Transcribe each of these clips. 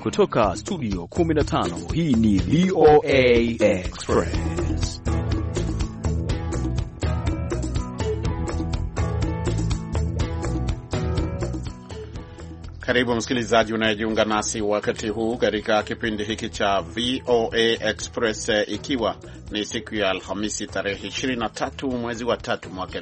kutoka studio 15, hii ni VOA Express. Karibu msikilizaji unayejiunga nasi wakati huu katika kipindi hiki cha VOA Express, ikiwa ni siku ya Alhamisi tarehe 23 mwezi wa 3 mwaka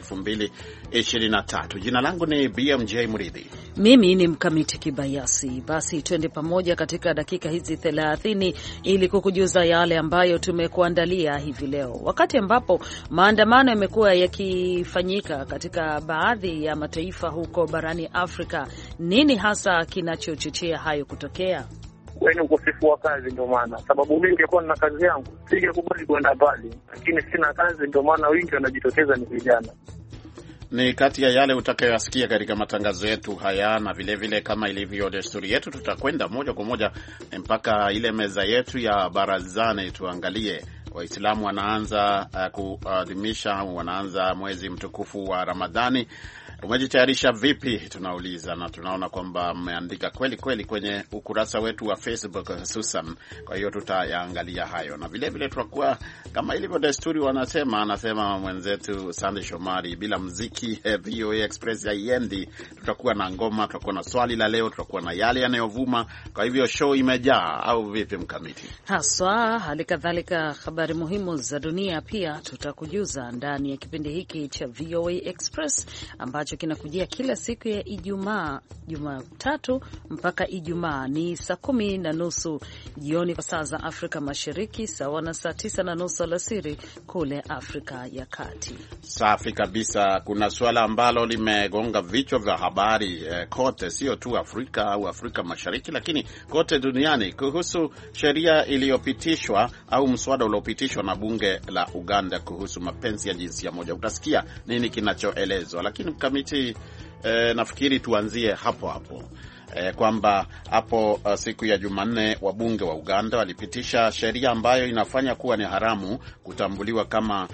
2023. Jina langu ni BMJ Mridhi. Mimi ni Mkamiti Kibayasi. Basi twende pamoja katika dakika hizi 30 ili kukujuza yale ambayo tumekuandalia hivi leo. Wakati ambapo maandamano yamekuwa yakifanyika katika baadhi ya mataifa huko barani Afrika, nini hasa kinachochochea hayo kutokea? Ni ukosefu wa kazi. Ndio maana sababu mimi ningekuwa na kazi yangu singekubali kwenda mbali, lakini sina kazi, ndio maana wengi wanajitokeza ni vijana. Ni kati ya yale utakayoyasikia katika matangazo yetu haya, na vile kama ilivyo desturi yetu tutakwenda moja kwa moja mpaka ile meza yetu ya barazani. Tuangalie Waislamu wanaanza kuadhimisha, wanaanza mwezi mtukufu wa Ramadhani. Umejitayarisha vipi? Tunauliza, na tunaona kwamba mmeandika kweli kweli kwenye ukurasa wetu wa Facebook hususan. Kwa hiyo tutayaangalia hayo, na vile tutakuwa kama ilivyo desturi, anasema mwenzetu Sandy Shomari, bila muziki VOA Express haiendi. Tutakuwa na ngoma, tutakuwa na swali la leo, tutakuwa na yale yanayovuma. Kwa hivyo show imejaa, au vipi Mkamiti? Haswa, hali kadhalika habari muhimu za dunia pia tutakujuza ndani ya kipindi hiki cha VOA Express ambacho kinakujia kila siku ya Ijumaa, Jumatatu mpaka Ijumaa. Ni saa 10:30 jioni kwa saa za Afrika Mashariki, sawa na saa 9:30 alasiri kule Afrika ya Kati. Safi kabisa. Kuna swala ambalo limegonga vichwa vya habari kote, sio tu Afrika au Afrika Mashariki, lakini kote duniani, kuhusu sheria iliyopitishwa au mswada uliopitishwa na bunge la Uganda kuhusu mapenzi ya jinsia moja. Utasikia nini kinachoelezwa, lakini nafikiri tuanzie hapo kwamba hapo siku ya Jumanne wabunge wa Uganda walipitisha sheria ambayo inafanya kuwa ni haramu kutambuliwa kama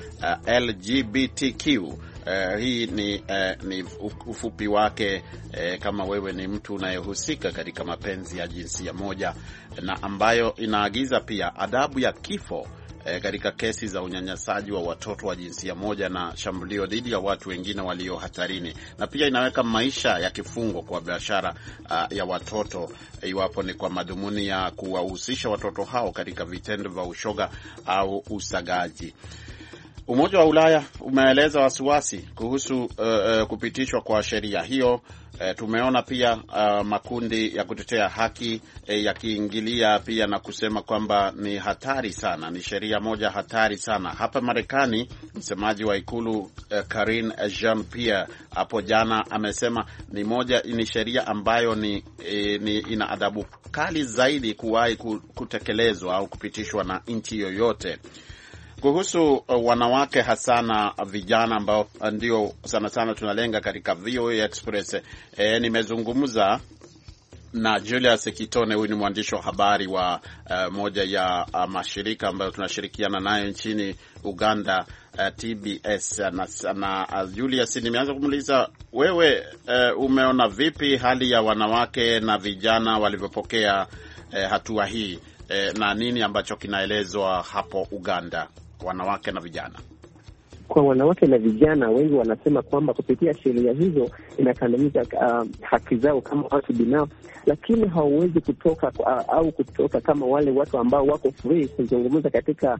LGBTQ. Hii ni ufupi wake, kama wewe ni mtu unayehusika katika mapenzi ya jinsia moja, na ambayo inaagiza pia adhabu ya kifo katika kesi za unyanyasaji wa watoto wa jinsia moja na shambulio dhidi ya watu wengine walio hatarini, na pia inaweka maisha ya kifungo kwa biashara ya watoto iwapo ni kwa madhumuni ya kuwahusisha watoto hao katika vitendo vya ushoga au usagaji. Umoja wa Ulaya umeeleza wasiwasi kuhusu kupitishwa kwa sheria hiyo. Tumeona pia makundi ya kutetea haki yakiingilia pia na kusema kwamba ni hatari sana, ni sheria moja hatari sana. Hapa Marekani, msemaji wa ikulu Karine Jean-Pierre hapo jana amesema ni sheria ambayo ina adhabu kali zaidi kuwahi kutekelezwa au kupitishwa na nchi yoyote. Kuhusu wanawake hasa na vijana ambao ndio sana tunalenga katika VOA Express, nimezungumza na Julius Kitone. Huyu ni mwandishi wa habari wa moja ya mashirika ambayo tunashirikiana nayo nchini Uganda, TBS. Na Julius, nimeanza kumuuliza wewe, umeona vipi hali ya wanawake na vijana walivyopokea hatua hii, na nini ambacho kinaelezwa hapo Uganda, wanawake na vijana? Kwa wanawake na vijana, wengi wanasema kwamba kupitia sheria hizo inakandamiza haki zao kama watu binafsi, lakini hawawezi kutoka kama wale watu ambao wako free kuzungumza katika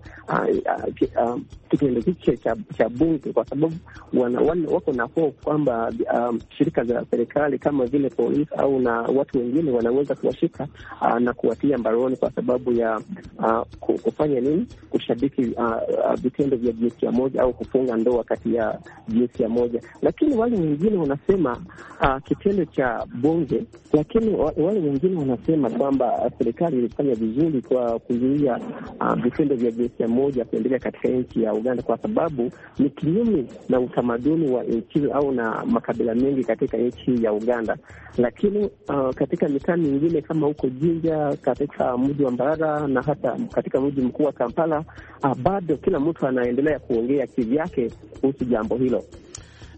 kitendo hiki cha bunge, kwa sababu wako na hofu kwamba shirika za serikali kama vile polisi au na watu wengine wanaweza kuwashika na kuwatia mbaroni kwa sababu ya kufanya nini, kushabiki vitendo vya jinsia moja au kufunga ndoa kati ya jinsia moja. Lakini wale wengine wanasema kitendo cha bunge, lakini wale wengine wanasema kwamba serikali ilifanya vizuri kwa kuzuia vitendo vya jinsia moja kuendelea katika nchi ya Uganda, kwa sababu ni kinyume na utamaduni wa nchi au na makabila mengi katika nchi ya Uganda. Lakini katika mitaa mingine kama huko Jinja, katika mji wa Mbarara na hata katika mji mkuu wa Kampala, bado kila mtu anaendelea kuongea kivyake kuhusu jambo hilo.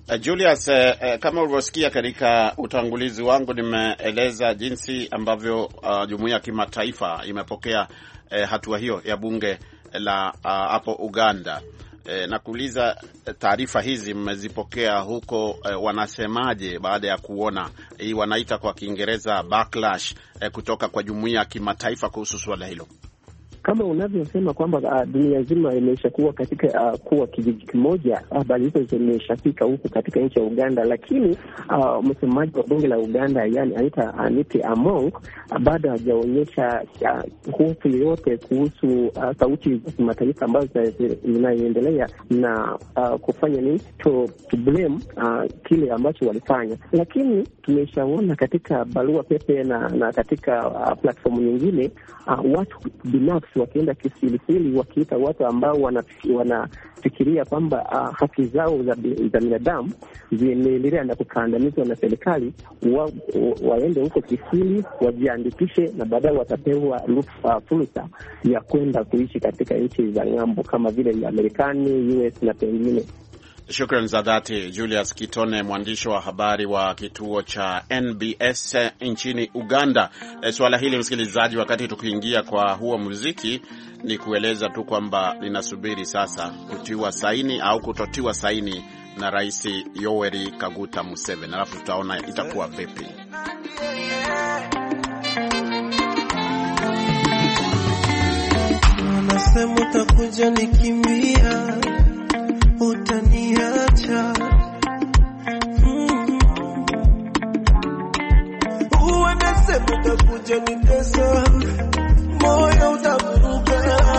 Julius, kama ulivyosikia katika utangulizi wangu, nimeeleza jinsi ambavyo jumuiya ya kimataifa imepokea hatua hiyo ya bunge la hapo Uganda. Na kuuliza, taarifa hizi mmezipokea huko, wanasemaje baada ya kuona hii wanaita kwa Kiingereza backlash kutoka kwa jumuiya ya kimataifa kuhusu swala hilo? Kama unavyosema kwamba dunia nzima imeshakuwa katika kuwa kijiji kimoja, habari hizo zimeshafika huku katika nchi ya Uganda, lakini msemaji wa bunge la Uganda, yani Anita Among, bado hajaonyesha hofu yoyote kuhusu sauti za kimataifa ambazo zinaendelea na kufanya nini to blame kile ambacho walifanya. Lakini tumeshaona katika barua pepe na katika platform nyingine watu binafsi wakienda kisilisili wakiita watu ambao wanafikiria kwamba haki zao za binadamu zimeendelea na kukandamizwa na serikali, waende huko kisili wajiandikishe, na baadaye watapewa fursa ya kwenda kuishi katika nchi za ng'ambo kama vile Marekani, US na pengine. Shukrani za dhati Julius Kitone, mwandishi wa habari wa kituo cha NBS nchini Uganda. Swala hili, msikilizaji, wakati tukiingia kwa huo muziki, ni kueleza tu kwamba linasubiri sasa kutiwa saini au kutotiwa saini na Rais Yoweri Kaguta Museveni, alafu tutaona itakuwa vipi. Unasema utakuja nikimbia, utaniacha. Unasema utakuja nitesa, moyo utavuruga.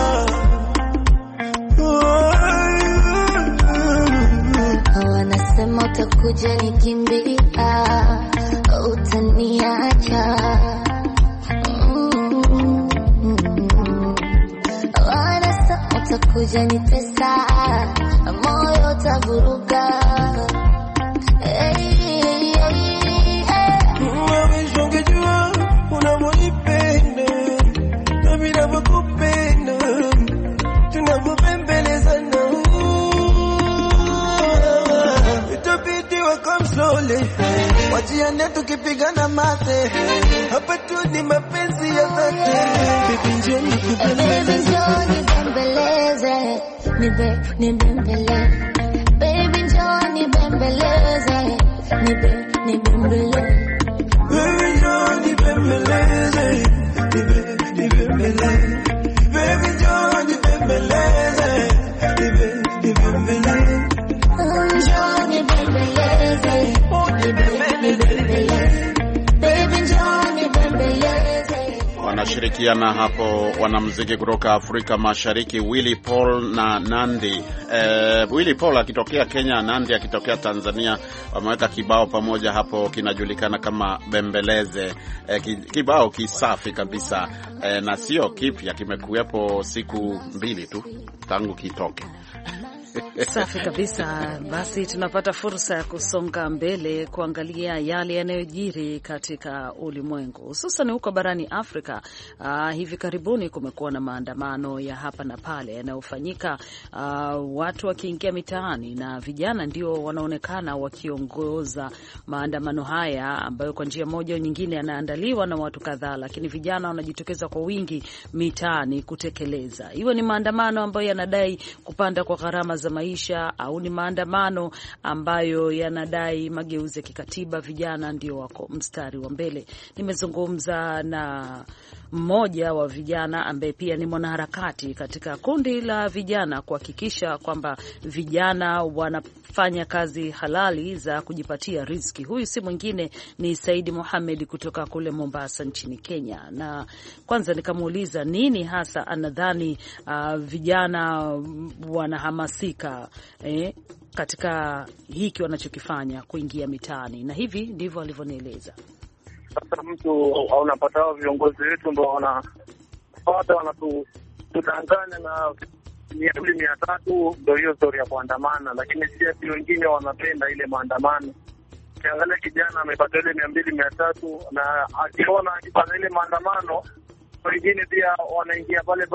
Wanasema utakuja nikimbia, utaniacha. Wanasema utakuja nitesa, moyo utavuruga. Ungejua unavyonipenda na mimi ninavyokupenda, tunavyopembelezana. Itabidi wako msole, wajiane tukipigana mate, hapa tu ni mapenzi ya dhati. Baby njoo nibembeleze, nibembeleze. Baby njoo nibembeleze, nibembeleze. Baby njoo nibembeleze, nibembeleze. Baby njoo nibembeleze, nibembeleze. Njoo nibembeleze, nibembeleze. Baby njoo nibembeleze. Wanashirikiana hapo wanamuziki kutoka Afrika Mashariki, Willy Paul na Nandy. Willy Paul akitokea Kenya, Nandy akitokea Tanzania, wameweka kibao pamoja hapo kinajulikana kama Bembeleze. Kibao kisafi kabisa, na sio kipya, kimekuwepo siku 2 tu tangu kitoke. Safi kabisa. Basi tunapata fursa ya kusonga mbele kuangalia yale yanayojiri katika ulimwengu, hususan huko barani Afrika. Hivi karibuni kumekuwa na maandamano ya hapa na pale yanayofanyika, watu wakiingia mitaani, na vijana ndio wanaonekana wakiongoza maandamano haya ambayo kwa njia moja au nyingine yanaandaliwa na watu kadhaa, lakini vijana wanajitokeza kwa wingi mitaani kutekeleza. Iwe ni maandamano ambayo yanadai kupanda kwa gharama za maisha au ni maandamano ambayo yanadai mageuzi ya kikatiba, vijana ndio wako mstari wa mbele. Nimezungumza na mmoja wa vijana ambaye pia ni mwanaharakati katika kundi la vijana kuhakikisha kwamba vijana wanafanya kazi halali za kujipatia riziki. Huyu si mwingine ni Saidi Mohamed kutoka kule Mombasa nchini Kenya, na kwanza nikamuuliza nini hasa anadhani vijana wanahamasika katika hiki wanachokifanya kuingia mitaani, na hivi ndivyo alivyonieleza. Sasa mtu unapata hao viongozi wetu ndio wanatudanganya na 200-300 ndio hiyo story ya kuandamana, lakini si wengine wanapenda ile maandamano. Kiangalia kijana amepata ile 200-300 na akiona akipata ile maandamano, wengine pia wanaingia pale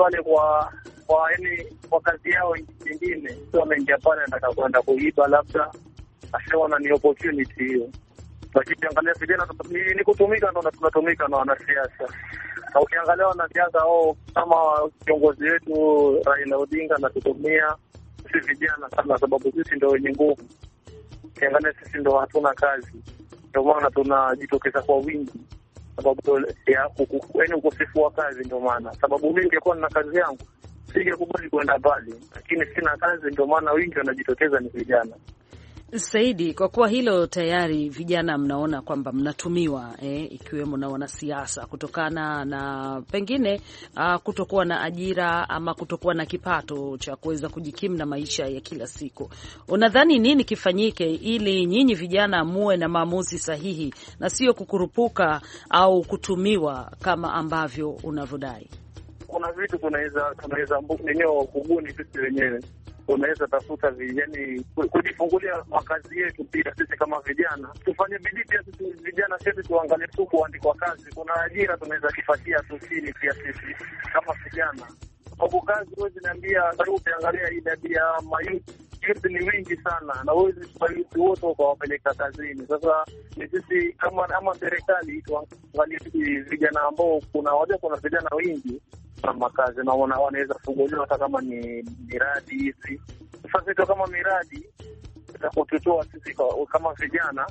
kwa kazi yao nyingine. Sio wanaingia pale nataka kwenda kuiba labda, ashaona ni opportunity hiyo. Lakini ukiangalia vijana ni kutumika, ndo tunatumika na wanasiasa. Na ukiangalia wanasiasa kama kiongozi wetu Raila Odinga anatutumia sisi vijana sana, sababu sisi ndio wenye nguvu. Ukiangalia sisi ndio hatuna kazi, ndio maana tunajitokeza kwa wingi, sababu ya ukosefu wa kazi. Ndio maana sababu mimi ningekuwa na kazi yangu singekubali kwenda mbali, lakini sina kazi, ndio maana wingi wanajitokeza ni vijana. Saidi, kwa kuwa hilo tayari vijana mnaona kwamba mnatumiwa ikiwemo na wanasiasa kutokana na pengine kutokuwa na ajira ama kutokuwa na kipato cha kuweza kujikimu na maisha ya kila siku, unadhani nini kifanyike ili nyinyi vijana muwe na maamuzi sahihi na sio kukurupuka au kutumiwa kama ambavyo unavyodai? Kuna vitu tunaweza wenyewe kubuni sisi wenyewe. Unaweza tafuta vijana kujifungulia makazi yetu pia. Sisi kama vijana tufanye bidii pia. Sisi vijana sisi tuangalie tu kuandikwa kazi. Kuna ajira tunaweza kipatia tu chini pia sisi kama vijana. Sababu kazi huwezi niambia, ukiangalia idadi ya mayuthi ni wingi sana, na huwezi mayuthi wote ukawapeleka kazini. Sasa ni sisi kama serikali tuangalie vijana ambao kuna vijana wengi kama kazi na wanaweza funguliwa hata kama ni miradi hizi. Sasa kama miradi za kututoa sisi kama vijana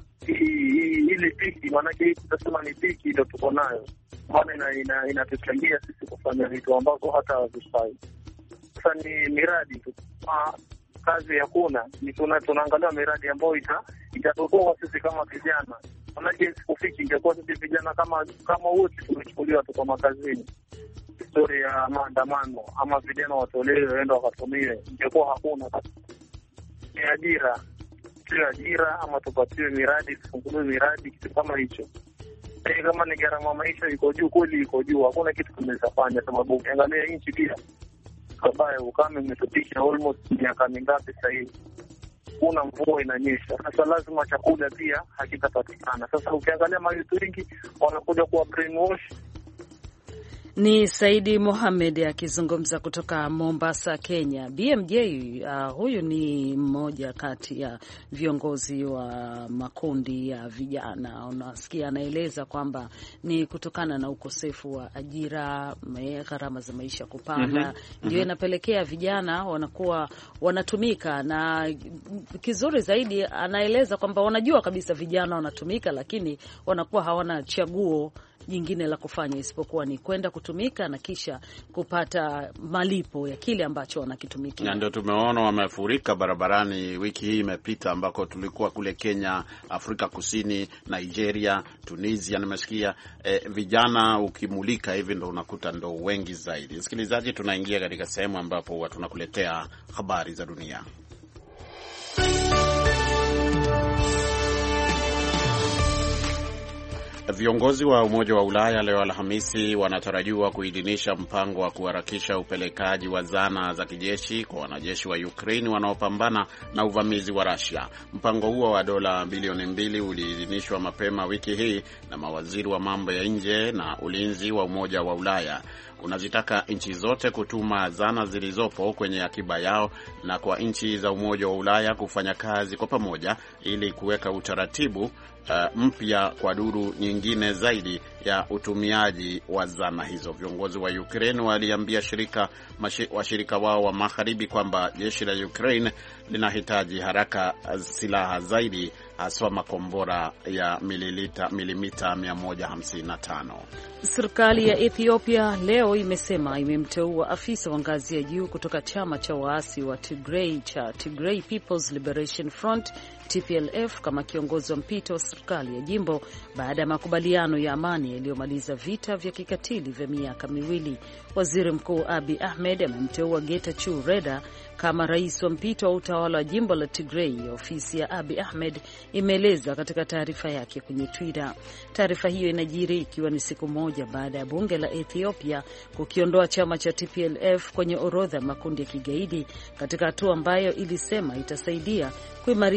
ili piki, maanake tutasema ni piki ndio tuko nayo, maana inatuchangia sisi kufanya vitu ambavyo hata havifai. Sasa ni miradi tu, kazi hakuna. Ni tunaangalia miradi ambayo itatutoa sisi kama vijana, maanake sikufiki ingekuwa sisi vijana kama wote tumechukuliwa tu kwa makazini. Historia ya maandamano ama vijana watolewe waende wakatumiwe, ingekuwa hakuna. Ni ajira, sio ajira, ama tupatiwe miradi, tufunguliwe miradi, kitu kama hicho. Kama ni gharama maisha iko juu, kweli iko juu, hakuna kitu tunaweza fanya, sababu ukiangalia nchi pia kabaya, ukame umetutisha almost miaka mingapi sasa hivi, kuna mvua inanyesha. Sasa lazima chakula pia hakitapatikana. Sasa ukiangalia mayuthi wengi wanakuja kuwa brainwash. Ni Saidi Mohamed akizungumza kutoka Mombasa, Kenya. BMJ huyu ni mmoja kati ya viongozi wa makundi ya vijana. Unasikia anaeleza kwamba ni kutokana na ukosefu wa ajira, gharama za maisha kupanda, ndio inapelekea vijana wanakuwa wanatumika. Na kizuri zaidi anaeleza kwamba wanajua kabisa vijana wanatumika, lakini wanakuwa hawana chaguo jingine la kufanya isipokuwa ni kwenda kutumika na kisha kupata malipo ya kile ambacho wanakitumikia. Na ndio tumeona wamefurika barabarani wiki hii imepita, ambako tulikuwa kule Kenya, Afrika Kusini, Nigeria, Tunisia. Nimesikia vijana ukimulika hivi ndo unakuta ndo wengi zaidi. Msikilizaji, tunaingia katika sehemu ambapo tunakuletea habari za dunia. Viongozi wa Umoja wa Ulaya leo Alhamisi wanatarajiwa kuidhinisha mpango wa kuharakisha upelekaji wa zana za kijeshi kwa wanajeshi wa Ukraine wanaopambana na uvamizi wa Russia. Mpango huo wa dola bilioni 2 uliidhinishwa mapema wiki hii na mawaziri wa mambo ya nje na ulinzi wa Umoja wa Ulaya. Unazitaka nchi zote kutuma zana zilizopo kwenye akiba yao na kwa nchi za Umoja wa Ulaya kufanya kazi kwa pamoja ili kuweka utaratibu mpya kwa duru nyingine zaidi ya utumiaji wa zana hizo. Viongozi wa Ukraine waliambia washirika wao wa magharibi kwamba jeshi la Ukraine linahitaji haraka silaha zaidi, haswa makombora ya milimita 155. Serikali ya Ethiopia leo imesema imemteua afisa wa ngazi ya juu kutoka chama cha waasi wa Tigray cha Tigray People's Liberation Front TPLF kama kiongozi wa mpito wa serikali ya jimbo baada ya makubaliano ya amani yaliyomaliza vita vya kikatili vya miaka miwili. Waziri Mkuu Abiy Ahmed amemteua Getachew Reda kama rais wa mpito wa utawala wa jimbo la Tigray, ofisi ya Abiy Ahmed imeeleza katika taarifa yake kwenye Twitter. Taarifa hiyo inajiri ikiwa ni siku moja baada ya bunge la Ethiopia kukiondoa chama cha TPLF kwenye orodha ya makundi ya kigaidi, katika hatua ambayo ilisema itasaidia kuimarisha makubaliano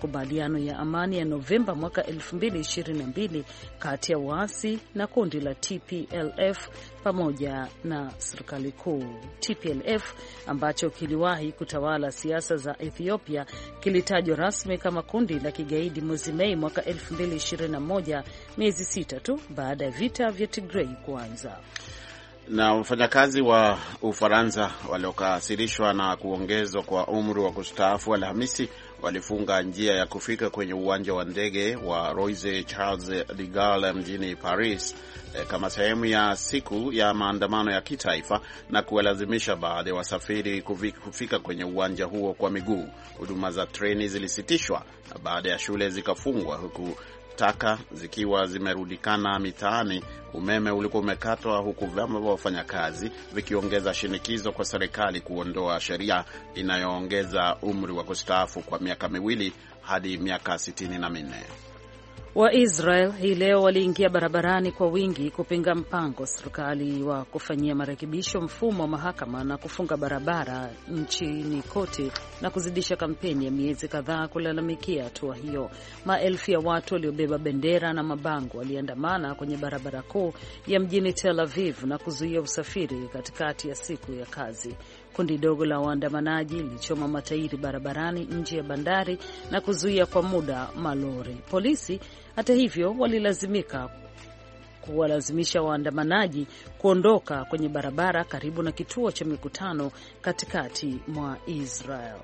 makubaliano ya amani ya Novemba mwaka 2022 kati ya waasi na kundi la TPLF pamoja na serikali kuu. TPLF ambacho kiliwahi kutawala siasa za Ethiopia kilitajwa rasmi kama kundi la kigaidi mwezi Mei mwaka 2021, miezi 6 tu baada ya vita vya Tigray kuanza. Na wafanyakazi wa Ufaransa waliokasirishwa na kuongezwa kwa umri wa kustaafu Alhamisi walifunga njia ya kufika kwenye uwanja wa ndege wa Roissy Charles de Gaulle mjini Paris kama sehemu ya siku ya maandamano ya kitaifa na kuwalazimisha baadhi ya wasafiri kufika kwenye uwanja huo kwa miguu. Huduma za treni zilisitishwa na baada ya shule zikafungwa, huku taka zikiwa zimerudikana mitaani. Umeme ulikuwa umekatwa, huku vyama vya wafanyakazi vikiongeza shinikizo kwa serikali kuondoa sheria inayoongeza umri wa kustaafu kwa miaka 2 hadi miaka 64. Waisrael hii leo waliingia barabarani kwa wingi kupinga mpango wa serikali wa kufanyia marekebisho mfumo wa mahakama na kufunga barabara nchini kote na kuzidisha kampeni ya miezi kadhaa kulalamikia hatua hiyo. Maelfu ya watu waliobeba bendera na mabango waliandamana kwenye barabara kuu ya mjini Tel Aviv na kuzuia usafiri katikati ya siku ya kazi. Kundi dogo la waandamanaji lilichoma matairi barabarani nje ya bandari na kuzuia kwa muda malori. Polisi hata hivyo walilazimika kuwalazimisha waandamanaji kuondoka kwenye barabara karibu na kituo cha mikutano katikati mwa Israel.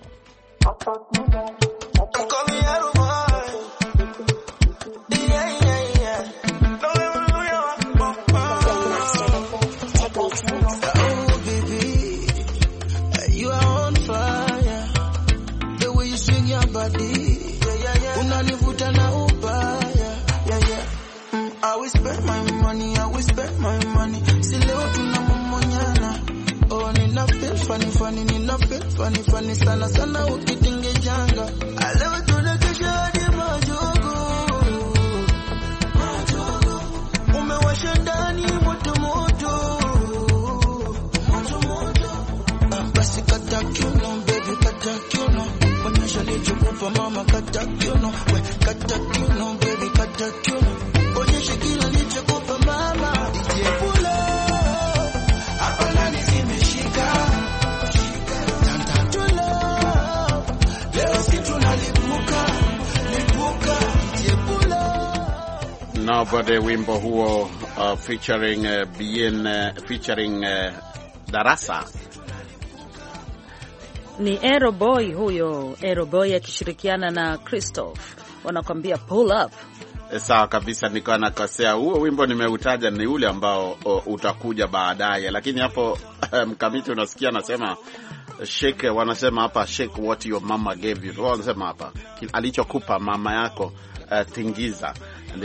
Unanivuta na ubaya, I will spend my money. Si leo tunamomonyana. Oh, nina feel funny sana ukitinge janga. Leo tunakesha hadi majogo. Umewasha ndani moto. Basi kata kiuno, baby kata kiuno. Onyesha nilichokupa mama, kata kiuno. We kata kiuno, baby kata kiuno. Onyesha kila nilichokupa mama. DJ Pula hapa ndani zimeshika. Tantula leo si tunalipuka. DJ Pula. Nobody, wimbo huo featuring Darasa. Ni Aeroboy huyo, Aeroboy akishirikiana na Christophe wanakwambia pull up. Sawa kabisa, niko nakosea. Huo wimbo nimeutaja ni ule ambao utakuja baadaye, lakini hapo mkamiti unasikia anasema shake, wanasema hapa shake what your mama gave you. Wanasema hapa alichokupa mama yako tingiza.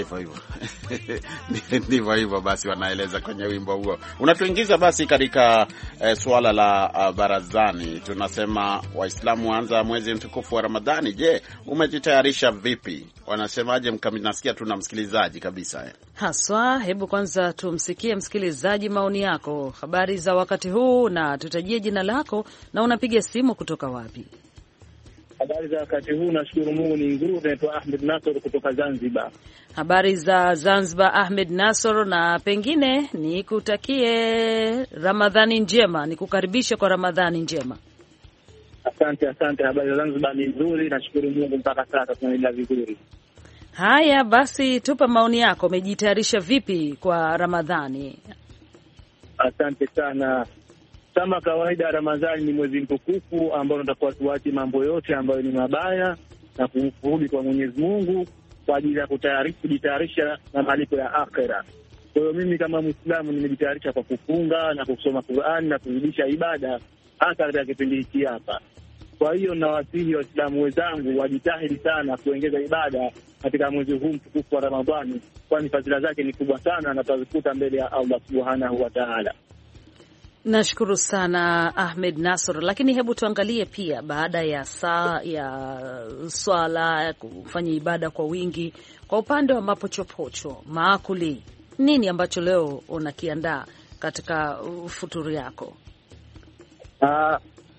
Ndivyo hivyo basi wanaeleza kwenye wimbo huo. Unatuingiza basi katika suala la barazani. Tunasema Waislamu waanza mwezi mtukufu wa Ramadhani. Je, umejitayarisha vipi? Wanasemaje? Nasikia tuna msikilizaji kabisa haswa. Hebu kwanza tumsikie msikilizaji, maoni yako, habari za wakati huu, na tutajie jina lako na unapiga simu kutoka wapi. Habari za wakati huu, nashukuru Mungu ni nzuri. Naitwa Ahmed Nasor kutoka Zanzibar. Habari za Zanzibar, Ahmed Nasor, na pengine nikutakie Ramadhani njema, nikukaribishe kwa Ramadhani njema. Asante. Habari za Zanzibar ni nzuri, nashukuru Mungu mpaka sasa tunaendelea vizuri. Haya basi, tupa maoni yako, umejitayarisha vipi kwa Ramadhani? Asante sana. Kama kawaida, Ramadhani ni mwezi mtukufu ambao tunatakiwa tuache mambo yote ambayo ni mabaya na kurudi kwa Mwenyezi Mungu kwa ajili ya kujitayarisha na malipo ya akhera. Kwa hiyo mimi kama Muislamu nimejitayarisha kwa kufunga na kusoma Qur'an na kuzidisha ibada hata katika kipindi hiki hapa. Kwa hiyo nawasihi Waislamu wenzangu wajitahidi sana kuongeza ibada katika mwezi huu mtukufu wa Ramadhani, kwani fadhila zake ni kubwa sana na tutazikuta mbele ya Allah Subhanahu wa Ta'ala. Nashukuru sana Ahmed Nasor, lakini hebu tuangalie pia baada ya saa ya swala kufanya ibada kwa wingi, kwa upande wa mapochopocho maakuli, nini ambacho leo unakiandaa katika futuri yako?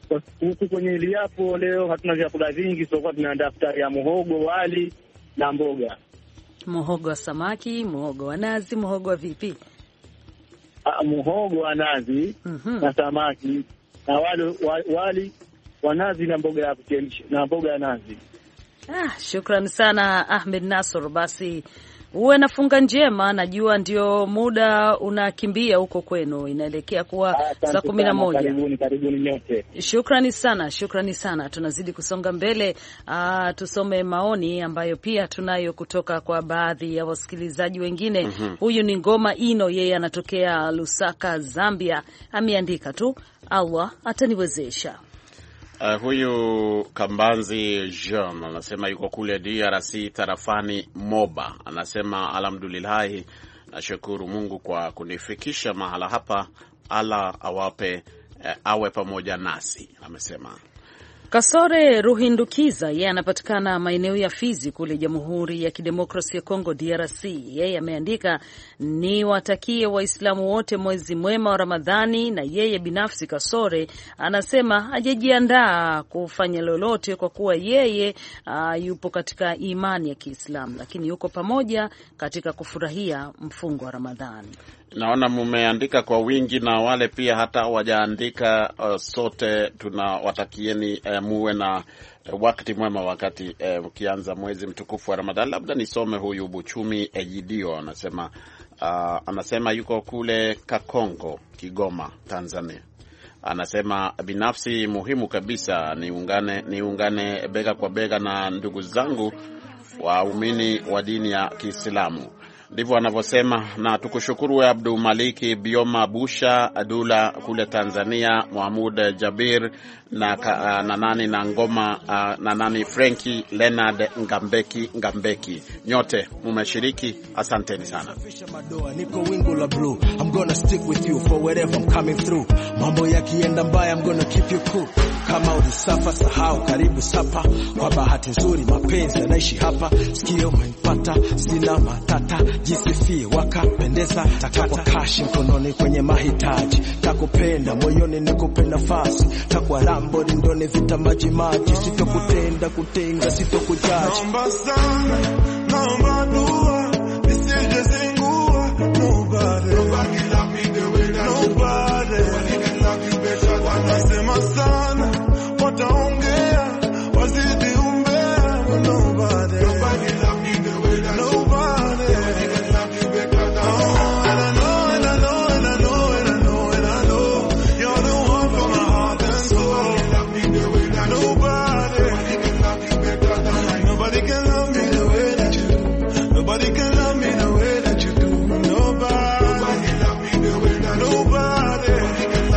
Huku kwenye iliapo leo hatuna vyakula vingi, so tuna daftari ya muhogo, wali na mboga. Muhogo wa samaki, muhogo wa nazi, muhogo wa vipi? Muhogo wa nazi na samaki na wali wa nazi na mboga ya kuchemsha na mboga ya nazi. Shukrani sana Ahmed Nasor. Basi uwe na funga njema, najua ndio muda unakimbia huko kwenu, inaelekea kuwa saa 11. Karibuni nyote. Shukrani sana. Tunazidi kusonga mbele. Tusome maoni ambayo pia tunayo kutoka kwa baadhi ya wasikilizaji wengine. Huyu ni Ngoma Ino, yeye anatokea Lusaka, Zambia. Ameandika tu, Allah ataniwezesha. Huyu Kambanzi Jean anasema yuko kule DRC tarafani Moba. Anasema alhamdulillah, nashukuru Mungu kwa kunifikisha mahala hapa. Allah awe pamoja nasi, amesema. Kasore Ruhindukiza, yeye anapatikana maeneo ya Fizi kule Jamhuri ya Kidemokrasia ya Kongo DRC. Yeye ameandika, ni watakie Waislamu wote mwezi mwema wa Ramadhani, na yeye binafsi Kasore anasema hajajiandaa kufanya lolote kwa kuwa yeye yupo katika imani ya Kiislamu, lakini yuko pamoja katika kufurahia mfungo wa Ramadhani. Naona mumeandika kwa wingi, na wale pia hata wajaandika, sote tunawatakieni muwe na wakati mwema wakati mkianza mwezi mtukufu wa Ramadhani. Labda nisome huyu Buchumi Ejidio, anasema yuko kule Kakongo, Kigoma, Tanzania. Anasema binafsi muhimu kabisa niungane bega kwa bega na ndugu zangu waumini wa dini ya Kiislamu. Ndivyo anavyosema, na tukushukuru we Abdul Maliki Bioma Busha Adula kule Tanzania, Muhamud Jabir na nani na Ngoma na nani Frankie Leonard Ngambeki. Nyote mumeshiriki, asanteni sana. Niko wingu la blue, I'm gonna stick with you for wherever I'm coming through. Mambo yakienda mbaya, I'm gonna keep you cool. Kama ulisafa sahau, karibu sapa. Kwa bahati nzuri mapenzi yanaishi hapa. Sikio umenipata, sina matata. Jisifie wakapendeza, takwa cash mkononi kwenye mahitaji. Takupenda moyoni nikupe nafasi. Takwa rambo ndoni vita maji. Sitokutenda kutenga, sitokujaji. Naomba sana, naomba dua, nisije zingua. Nobody love me the way that nobody can love you better. Wanasema sana, wataongea, wazidi umbea. Nobody love me the way that nobody can love you better. And I know you're the one for my heart and soul. Love me the way that nobody can love you better. Nobody can love me the way that you do. Nobody can love me the way that you do. Nobody love me the way that nobody can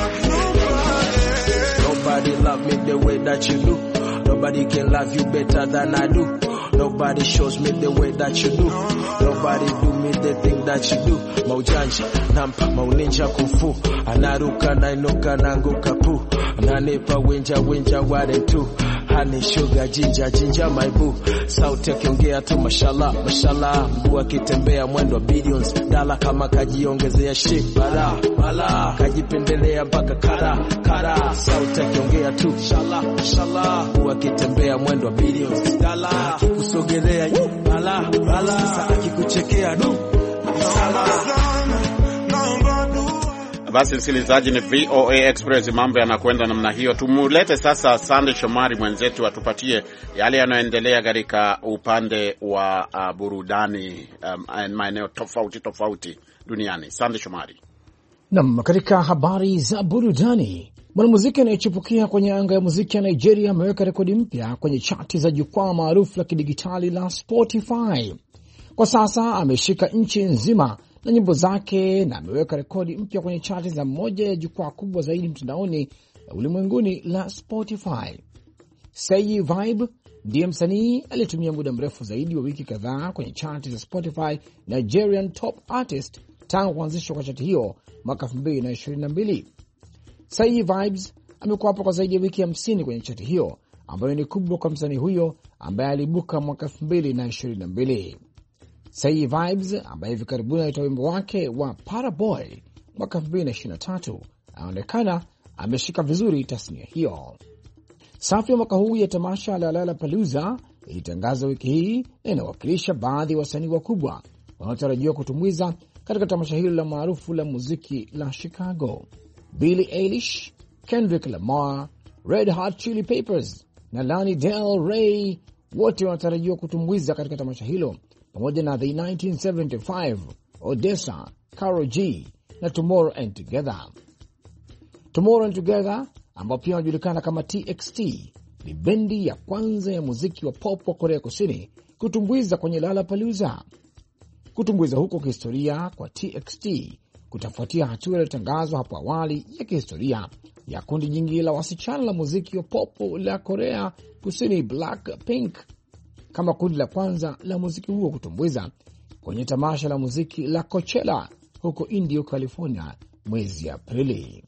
love me the way that you do. Nobody can love you better than I do. Nobody shows me the way that you do. Nobody do me the thing that you do. Maujanja, nampa, mauninja kufu. Anaruka, nainuka, nanguka pu. Ananipa winja, ware tu. Honey, sugar, ginger, my boo. Sauti akiongea tu mashallah. Mguu akitembea mwendo billions. Dala kama kajiongezea shit. Bala, kajipendelea mpaka kara. Sauti akiongea tu mashallah. Mguu akitembea mwendo billions. Dala, akikusogelea bala. Sasa akikuchekea Basi msikilizaji, ni VOA Express, mambo yanakwenda namna hiyo. Tumulete sasa Sande Shomari mwenzetu atupatie yale yanayoendelea katika upande wa burudani maeneo tofauti duniani. Sande Shomari. Naam, katika habari za burudani, mwanamuziki anayechipukia kwenye anga ya muziki ya Nigeria ameweka rekodi mpya kwenye chati za jukwaa maarufu la kidigitali la Spotify. Kwa sasa ameshika nchi nzima na nyimbo zake na ameweka rekodi mpya kwenye chati za moja ya jukwaa kubwa zaidi mtandaoni la ulimwenguni la Spotify. Say Vibe ndiye msanii aliyetumia muda mrefu zaidi wa wiki kadhaa kwenye chati za Spotify Nigerian Top Artist tangu kuanzishwa kwa chati hiyo mwaka 2022. Say Vibes amekuwa hapo kwa zaidi ya wiki 50 kwenye chati hiyo, ambayo ni kubwa kwa msanii huyo ambaye alibuka mwaka 2022. Say Vibes ambaye hivi karibuni alitoa wimbo wake wa Paraboy mwaka 2023 anaonekana ameshika vizuri tasnia hiyo. Safu ya mwaka huu ya tamasha la Lollapalooza ilitangaza wiki hii na inawakilisha baadhi ya wasanii wakubwa wanaotarajiwa kutumwiza katika tamasha hilo la maarufu la muziki la Chicago. Billie Eilish, Kendrick Lamar, Red Hot Chili Peppers na Lana Del Rey wote wanatarajiwa kutumwiza katika tamasha hilo, pamoja na The 1975, Odessa, Karol G na Tomorrow and Together. Tomorrow and Together, ambao pia wanajulikana kama TXT, ni bendi ya kwanza ya muziki wa pop wa Korea Kusini kutumbuiza kwenye Lollapalooza. Kutumbuiza huko kihistoria kwa TXT kutafuatia hatua iliyotangazwa hapo awali ya kihistoria ya kundi jingi la wasichana la muziki wa pop la Korea Kusini, Blackpink, kama kundi la kwanza la muziki huo kutumbuiza kwenye tamasha la muziki la Coachella huko Indio, California mwezi Aprili.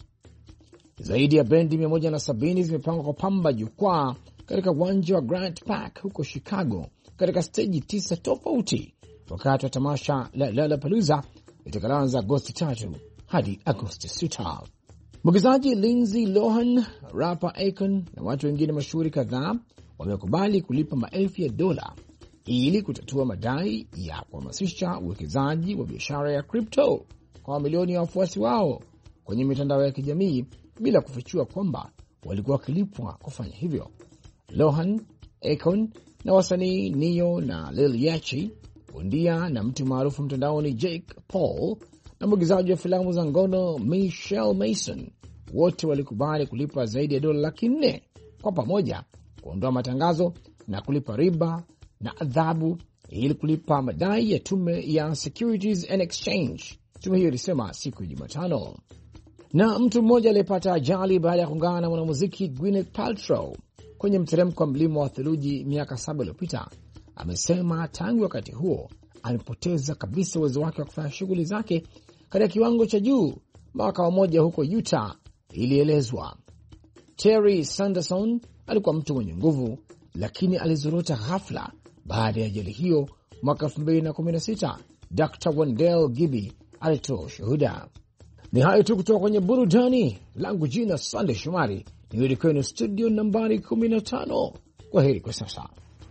Zaidi ya bendi 170 zimepangwa kupamba jukwaa katika uwanja wa Grant Park huko Chicago katika steji 9 tofauti wakati wa tamasha la Lollapalooza litakaloanza Agosti 3 hadi Agosti 6. Mwigizaji Lindsay Lohan, rapper Akon na watu wengine mashuhuri kadhaa wamekubali kulipa maelfu ya dola ili kutatua madai ya kuhamasisha uwekezaji wa biashara ya crypto kwa mamilioni ya wafuasi wao kwenye mitandao ya kijamii bila kufichua kwamba walikuwa wakilipwa kufanya hivyo. Lohan, Akon na wasanii Neo na Lil Yachty, bondia na mtu maarufu mtandaoni Jake Paul na mwigizaji wa filamu za ngono Michelle Mason wote walikubali kulipa zaidi ya dola 400 kwa pamoja kuondoa matangazo na kulipa riba na adhabu ili kulipa madai ya tume ya Securities and Exchange. Tume hiyo ilisema siku ya Jumatano. Na mtu mmoja aliyepata ajali baada ya kuungana na mwanamuziki Gwyneth Paltrow kwenye mteremko wa mlima wa theluji miaka 7 iliyopita amesema tangu wakati huo amepoteza kabisa uwezo wake wa kufanya shughuli zake katika kiwango cha juu. Mwaka mmoja huko Utah ilielezwa. Terry Sanderson alikuwa mtu mwenye nguvu, lakini alizorota ghafla baada ya ajali hiyo mwaka 2016. Dr. Wendell Gibby alitoa ushuhuda. Ni hayo tu kutoka kwenye burudani. Langu jina Sunday Shomari, niwili kwenu studio nambari 15. Kwa heri kwa sasa.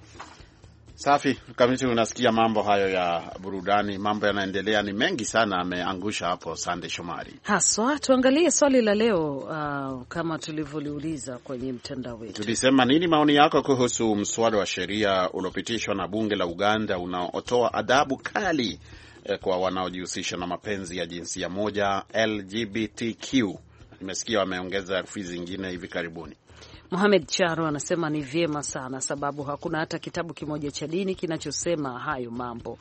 Safi, kamiti unasikia mambo hayo ya burudani, mambo yanaendelea ni mengi sana ameangusha hapo Sunday Shomari. Haswa tuangalie swali la leo kama tulivyoliuliza kwenye mtandao wetu. Tulisema nini maoni yako kuhusu mswada wa sheria uliopitishwa na bunge la Uganda unaotoa adhabu kali kwa wanaojihusisha na mapenzi ya jinsia moja LGBTQ. Nimesikia wameongeza herufi zingine hivi karibuni. Mohamed Charo anasema ni vyema sana sababu hakuna hata kitabu kimoja cha dini kinachosema hayo mambo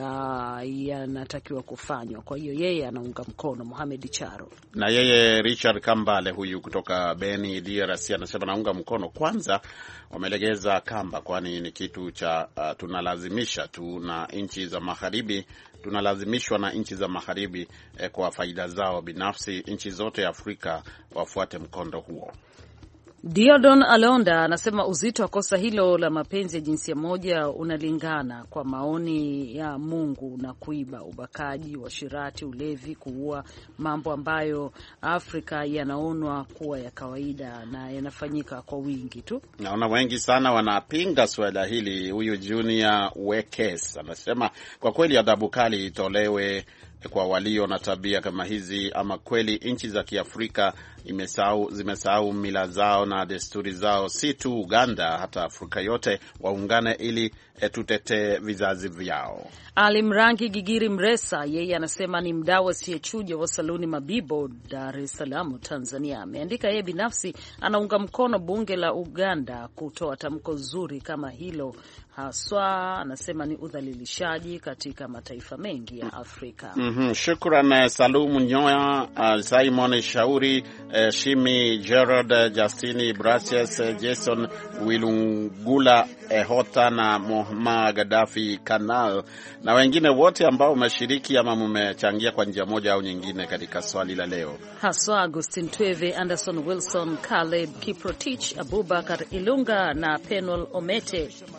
yanatakiwa kufanywa. Kwa hiyo yeye anaunga mkono Mohamed Charo. Na yeye Richard Kambale huyu kutoka Beni DRC anasema naunga mkono. Kwanza wamelegeza kamba, kwani ni kitu cha tunalazimisha tu na nchi za magharibi, tunalazimishwa na nchi za magharibi kwa faida zao binafsi. Nchi zote Afrika wafuate mkondo huo. Diodon Alonda anasema uzito wa kosa hilo la mapenzi ya jinsia moja unalingana kwa maoni ya Mungu na kuiba, ubakaji, uasherati, ulevi, kuua, mambo ambayo Afrika yanaonwa kuwa ya kawaida na yanafanyika kwa wingi tu. Naona wengi sana wanapinga swala hili. Huyu Junior Wekes anasema kwa kweli adhabu kali itolewe kwa walio na tabia kama hizi, ama kweli nchi za Kiafrika zimesahau mila zao na desturi zao. Si tu Uganda, hata Afrika yote waungane ili tutete vizazi vyao. Alimrangi Gigiri Mresa, yeye anasema ni mdau asiyechuja wa saluni Mabibo, Dar es Salaam, Tanzania. Ameandika yeye binafsi anaunga mkono bunge la Uganda kutoa tamko zuri kama hilo. Haswa anasema ni udhalilishaji katika mataifa mengi ya Afrika. Shukran Salumu Nyoya, Simon Shauri, Shimi Gerard, Justini Brasius, Jason Wilungula, Hota na Mohamed Gaddafi Kanal na wengine wote ambao wameshiriki ama mmechangia kwa njia moja au nyingine katika swali la leo. Haswa Agustin Tweve, Anderson Wilson, Caleb Kiprotich, Abubakar Ilunga na Penol Omete. Shukran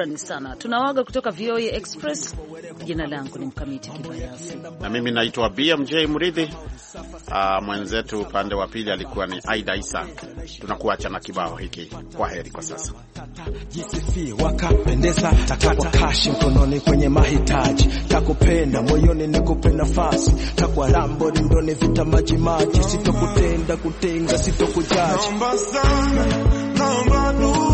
Shukrani sana. Tunawaga kutoka VOA Express. Jina langu ni Mkamiti Kibayasi. Na mimi naitwa BMJ Mridhi. Mwenzetu upande wa pili alikuwa ni Aida Isa. Tunakuacha na kibao hiki. Kwa heri kwa sasa. Jisifi wakapendeza, takwa kashi mkononi kwenye mahitaji, takupenda moyoni nikupe nafasi, takwa rambo ndoni vita maji maji, sitokutenda kutenga sitokujaji. Naomba sana, naomba dua